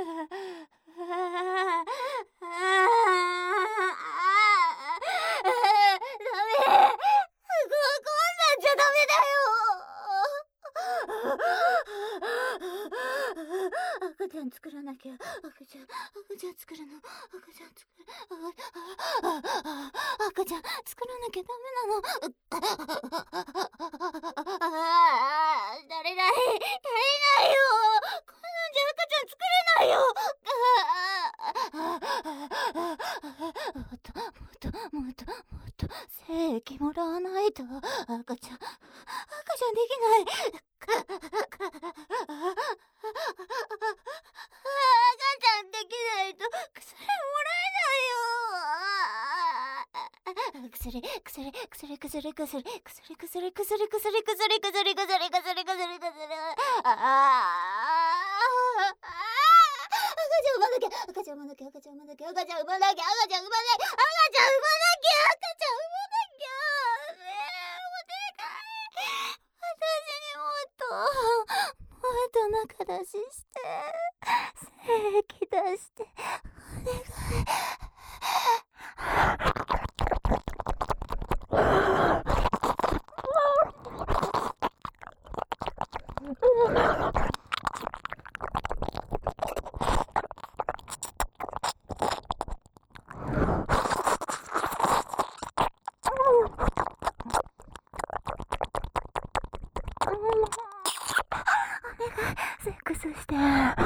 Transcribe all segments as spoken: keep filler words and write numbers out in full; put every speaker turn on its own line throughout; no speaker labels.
赤ちゃん作らなきゃ。赤ちゃん、赤ちゃん作るの。赤ちゃん作る。赤ちゃん作らなきゃダメなの。足りない。足りないよ。こんなんじゃ赤ちゃん作れないよ。もっと、もっと、もっと、もっと、精液もらわないと。赤ちゃん、赤ちゃんできない。赤ちゃんできないと薬もらえないよ。薬、薬、薬、薬、薬、薬、薬、薬、薬、薬、薬、薬、薬、薬、薬、薬、ああ。赤ちゃん産まなきゃ、赤ちゃん産まなきゃ、赤ちゃん産まなきゃ、赤ちゃん産まなきゃ、赤ちゃん産まなきゃ、赤ちゃん産まなきゃ、赤ちゃん産まなきゃ。ねえ、お願い。私にもっと、もっと中出しして、精液出して、お願い。セックスして。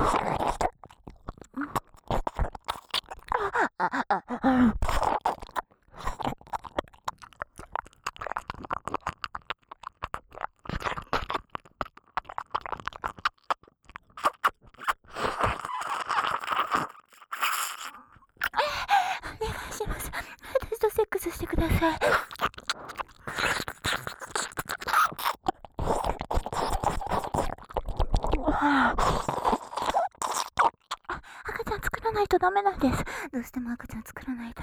お願いします。私とセックスしてください。赤ちゃん作らないとダメなんです。どうしても赤ちゃん作らないと。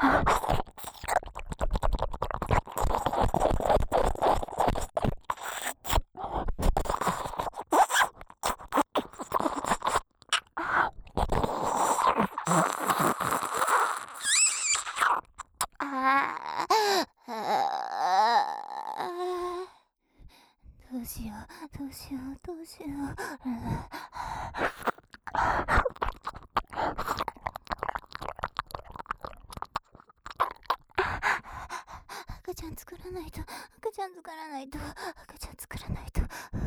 どうしよう、どうしよう、どうしよう。赤ちゃん作らないと、赤ちゃん作らないと、赤ちゃん作らないと。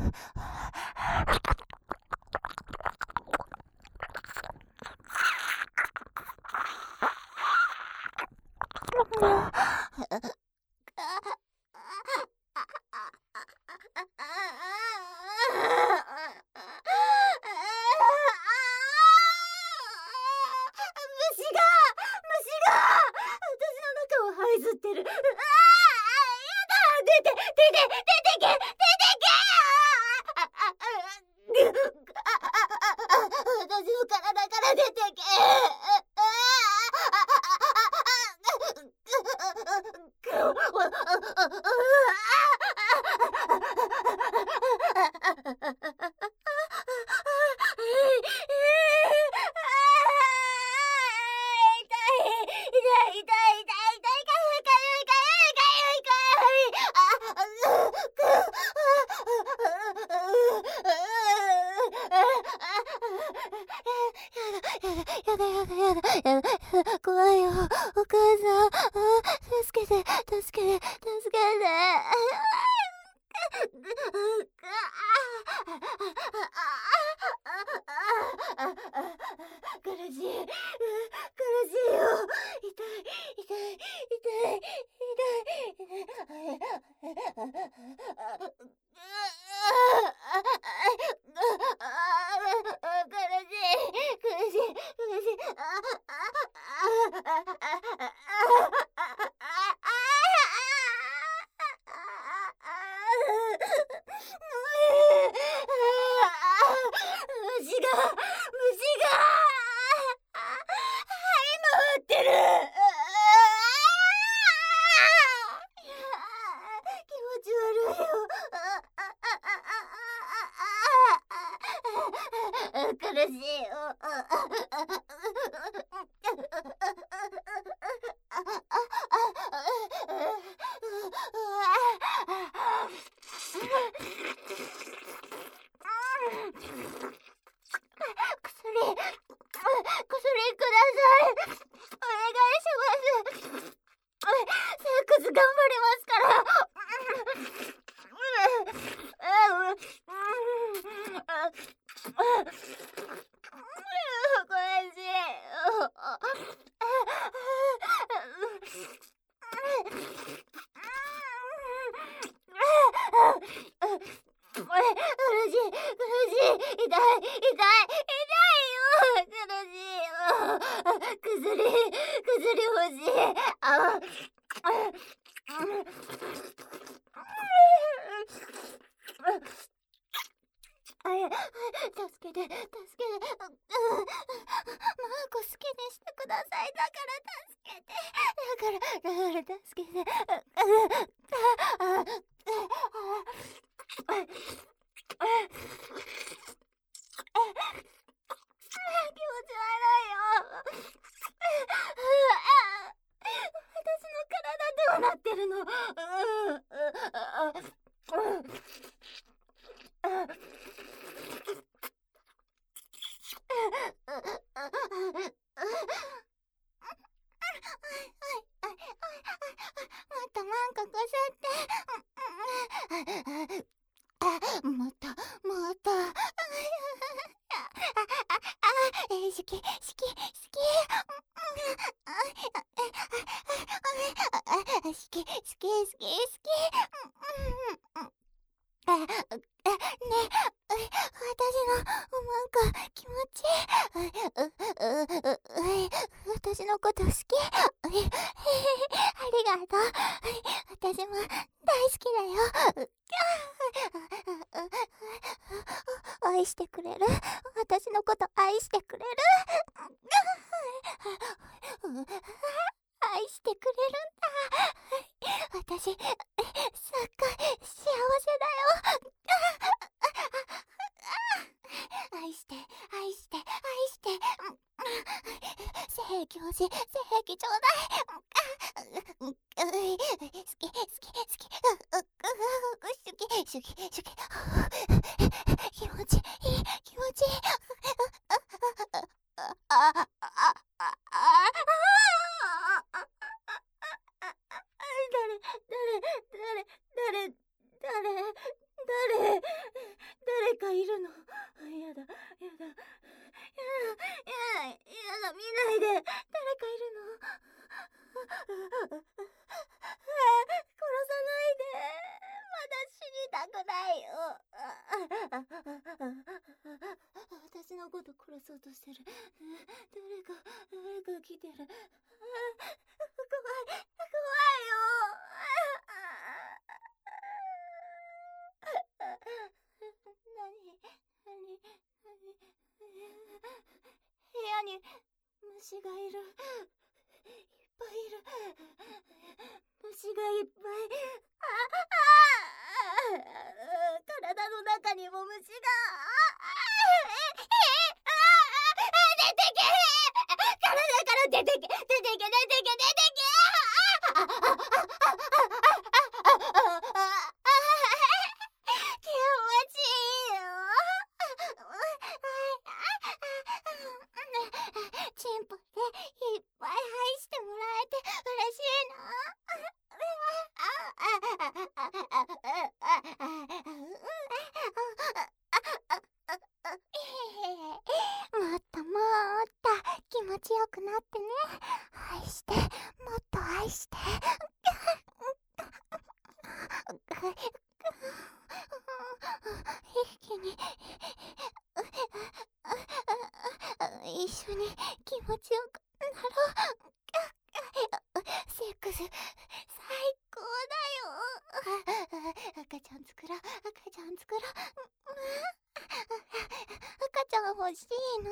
ずってる。ああ、やだ、出て、出て、出てけ、出てけ。私の体から出てけ。やだやだやだやだ怖いよお母さん助けて助けて助けて苦しい苦しいよ痛い痛い痛い虫が虫が這い回ってる気持ち悪いよ苦しいよ。薬、薬ください。お願いします。セックス頑張りますから。ごめんし。苦しい、苦しい、痛い、痛い、痛いよ、苦しいよ。薬、薬欲しい。あ、あや、助けて、助けて。マーコ好きにしてください。だから助けて。だから、だから助けて。気持ち悪いよ。私の体どうなってるの？もっとマンコこすって。もっと、もっと。好き、好き、好き。好き、好き、好き、好き。ねえ、私のマンコ気持ちいい。私のこと好き。ありがとう。私も大好きだよ。愛してくれる？私のこと愛してくれる？愛してくれるんだ。私、すっごい幸せだよ。愛して、愛して、愛して。性教師、性器ちょうだい。好き、好き、好き。シュキ、シュキ、シュキ。気持ちいい、気持ちいい。あ、あ、あ、あ、あ、誰、誰、誰、誰、誰、誰かいるの？やだ、やだ、やだ、やだ、やだ、見ないで。誰かいるの？殺さないで。まだ死にたくないよ。私のこと殺そうとしてる。誰か、誰か来てる。怖い、怖いよ。何、何、何、部屋に虫がいる。いっぱいいる。虫がいっぱい。ああ、体の中にも虫が。出てけ。体から出てけ、出てけ、出てけ、出てけ。気持ちいいよ。チンポでいっぱい愛してもらえて嬉しいな。もっともっと気持ちよくなってね。愛して、もっと愛して。一気に一緒に気持ちよくなろう。セックス最高だよ。赤ちゃん作ろう、赤ちゃん作ろう。赤ちゃん欲しいの。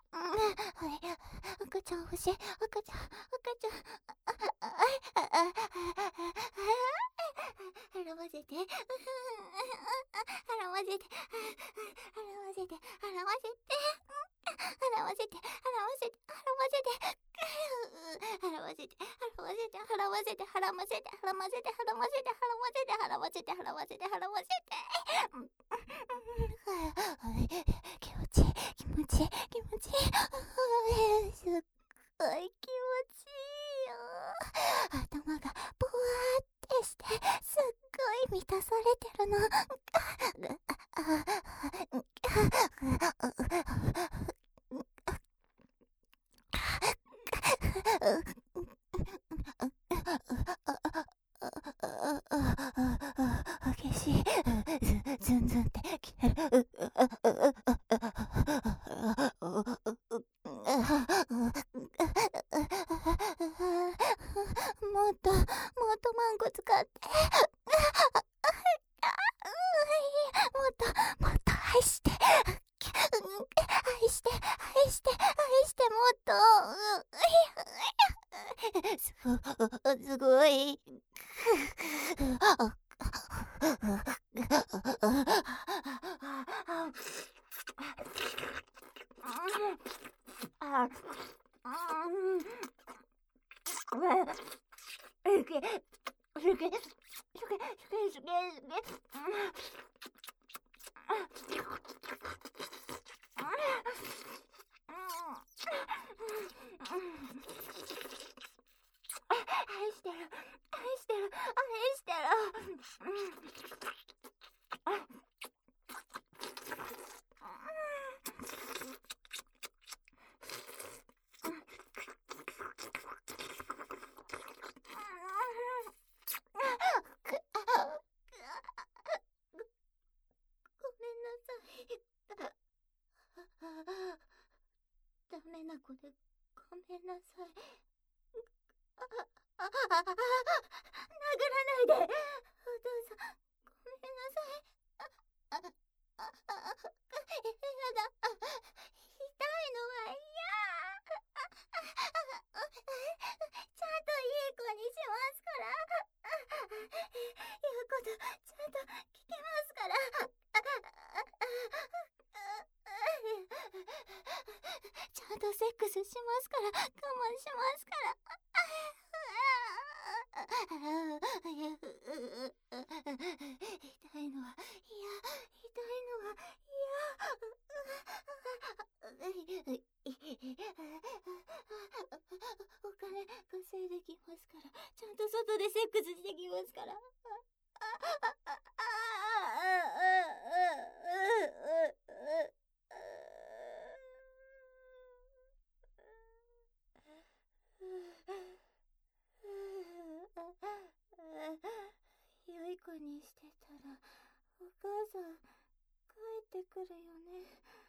赤ちゃん欲しい、赤ちゃん、赤ちゃん。払わせて、払わせて、払わせて、払わせて。 ませて払わせて払わせて払わせて払わせて払わせて払わせて払わせて払わせて払わせて払わせて払わせて払わせて気持ちいい気持ちいい気持ちいいすっごい気持ちいいよ。頭がぼわーってしてすっごい満たされてるの。激しいズンズンってきてる。もっともっとマンコ使ってもっともっと愛して愛して愛して愛してもっとすごすごい愛してる愛してる愛してるダメな子でごめんなさい。ああああ殴らないでお父さんごめんなさい。ああああやだ痛いのは嫌。ちゃんといい子にしますから言うことちゃんと聞きますからちゃんとセックスしますから我慢しますから痛いのは嫌痛いのは嫌お金稼いできますからちゃんと外でセックスしてきますから良い子にしてたらお母さん帰ってくるよね。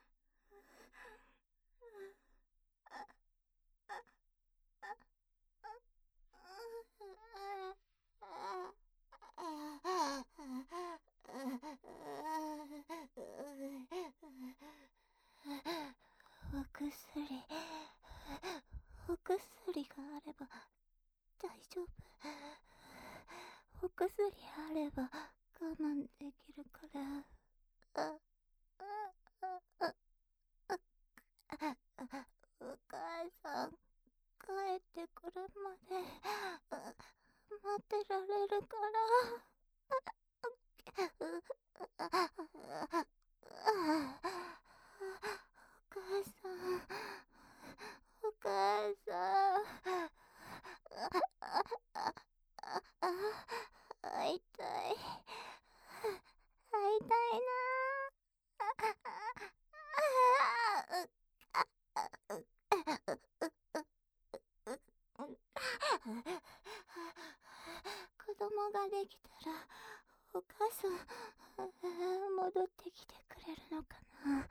お薬お薬があれば大丈夫。お薬あれば我慢できるから。あああお母さん帰ってくるまで待ってられるからお母さんお母さん会いたい会いたいな子供ができたらお母さん戻ってきてくれるのかな。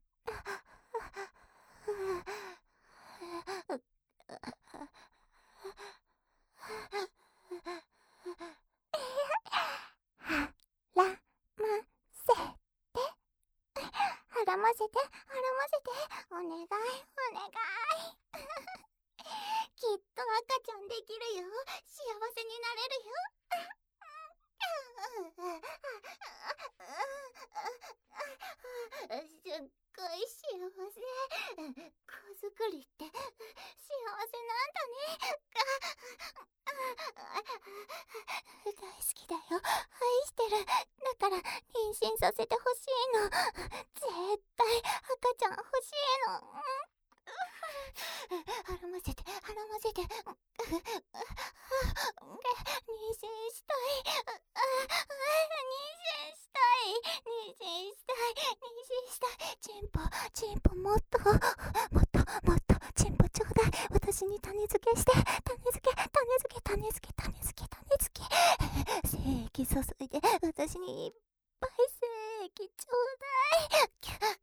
はらませてはらませてお願いお願いきっと赤ちゃんできるよ。幸せになれるよ。すっごい幸せ。小心させてほしいの。絶対赤ちゃん欲しいの。絡ませて絡ませて、妊娠したい、妊娠したい、妊娠したい、妊娠したい。チンポチンポ、もっともっともっとチンポちょうだい。私に種付けして、種付け種付け種付け種付け種付け、精液注いで私にいっぱい精液ちょうだい。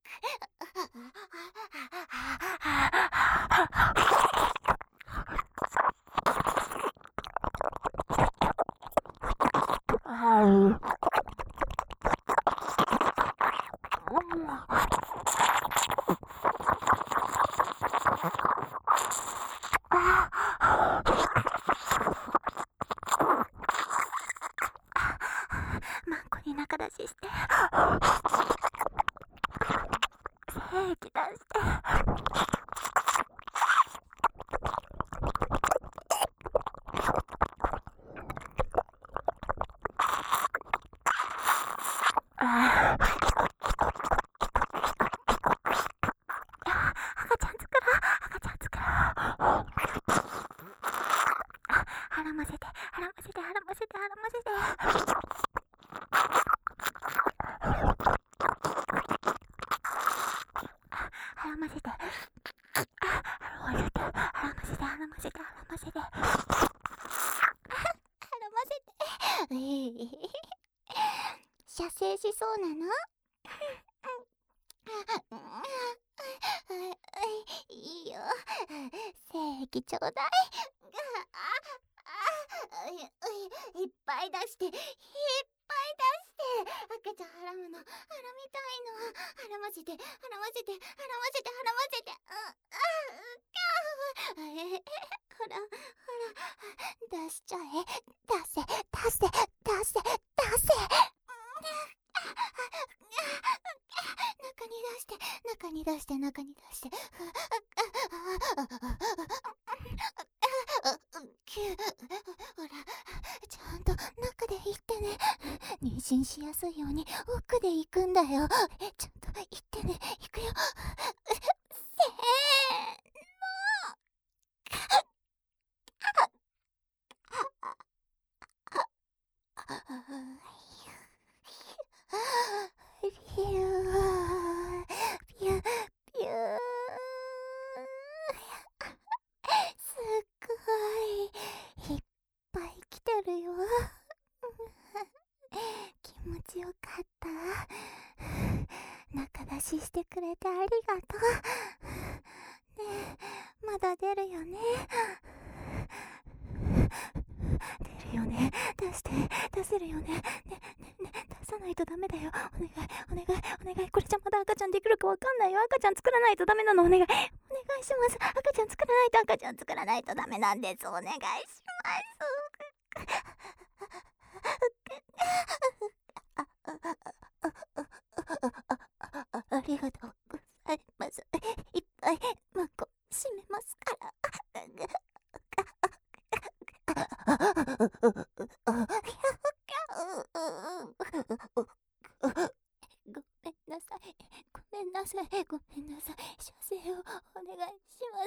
マンコに中出しして、精液出して。赤ちゃん作ろう、赤ちゃん作ろう。絡ませて絡ませて絡ませて絡ませて。絡ませて、絡ませて、絡ませて、絡ませて、絡ませて、絡ませて。射精しそうなの？いいよ。精液ちょうだい。いっぱい出して、いっぱい出して。赤ちゃん絡むの、絡みたいの。絡ませて、絡ませて、絡ませて、絡ませて。ほら、ほら、出しちゃえ。出せ、出せ、出せ、出せ。中に出して、中に出して、中に出して。ほら、ちゃんと中で行ってね。妊娠しやすいように奥で行くんだよ。ちゃんと行ってね。行くよ。せーの。ピューピューピュー。すっごいいっぱい来てるよ。気持ちよかった。中出ししてくれてありがとう。ねえ、まだ出るよね。出るよね。出して、出せるよね。ね、ね、ね、出さないとダメだよ。お願い、お願い、お願い。これじゃまだ赤ちゃんできるかわかんないよ。赤ちゃん作らないとダメなの。お願い。お願いします。赤ちゃん作らないと、赤ちゃん作らないとダメなんです。お願いします。ありがとうございます。いっぱいマンコ閉めますから。ごめんなさい。ごめんなさい。ごめんなさい。射精をお願いします。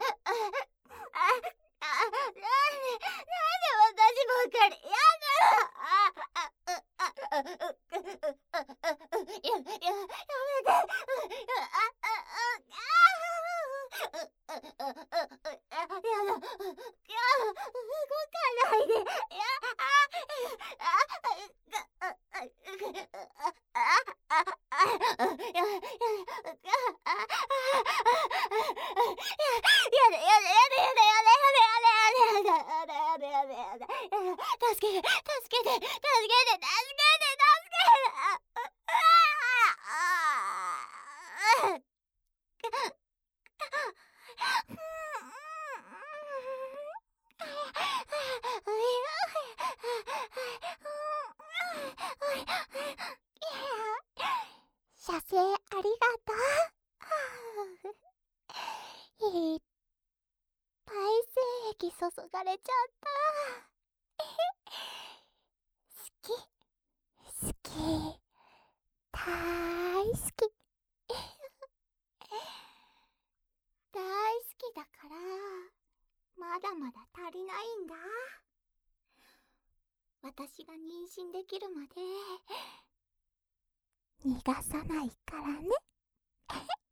私ばかりやだ。 助けて、助けて、助けて、助けて、助けて、助けて、射精ありがとう。いっぱい精液注がれちゃった。好き、好き、大好き。大好きだから、まだまだ足りないんだ。私が妊娠できるまで、逃がさないからね。